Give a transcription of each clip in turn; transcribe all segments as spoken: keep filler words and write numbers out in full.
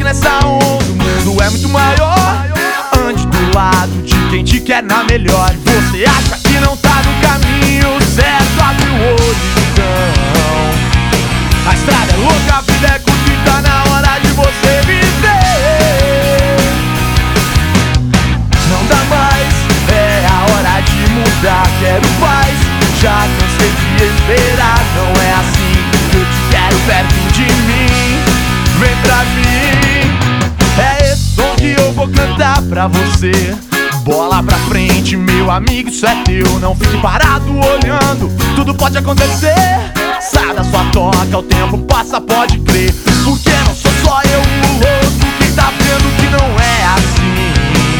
nessa onda, o mundo é muito maior. Ande do lado de quem te quer na melhor. Você acha que não tá no caminho certo, abre o olho então. A estrada é louca, a vida é curta e tá na hora de você viver. Não dá mais, é a hora de mudar, quero paz. Já cansei de esperar, não é assim que eu te quero perto de mim. Vem pra mim, é esse som que eu vou cantar pra você. Bola pra frente, meu amigo, isso é teu. Não fique parado olhando, tudo pode acontecer. Sai da sua toca, o tempo passa, pode crer. Porque não sou só eu o louco que tá vendo que não é assim.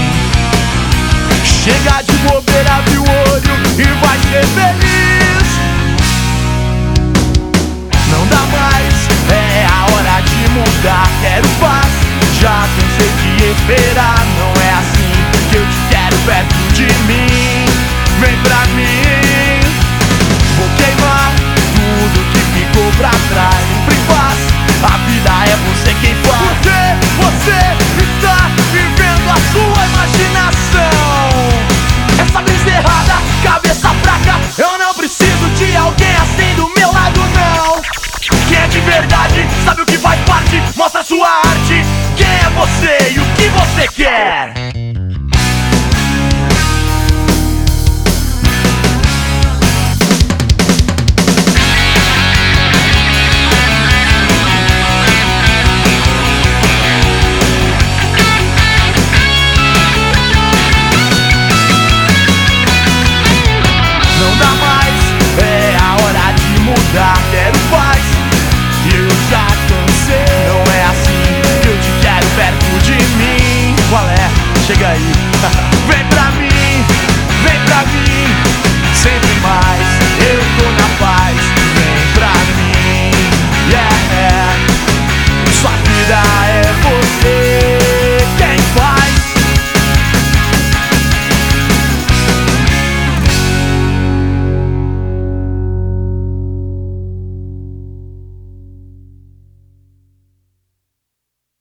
Chega de bobeira, abre o olho e vai ser feliz. Não dá mais, é a hora de mudar, quero paz. Já cansei de esperar, não é assim que eu te quero perto de mim.